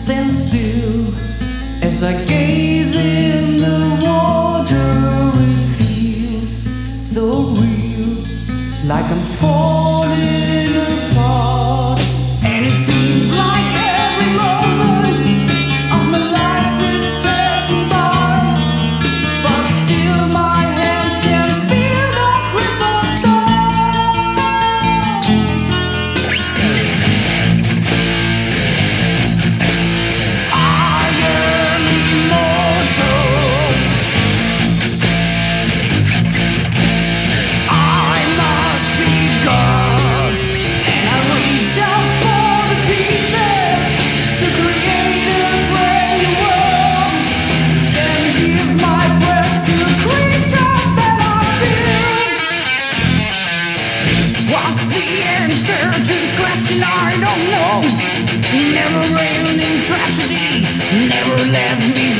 stand still as I gaze in the water. It feels so real, like I'm falling apart. And it seems like every moment of my life is passing by, but still my hands can feel the grip of stone. I am immortal. I must be God, and I reach out for the pieces to create a brand new world, and give my breath to creatures that I build. What's the answer to the question I don't know? Never ending tragedy, never let me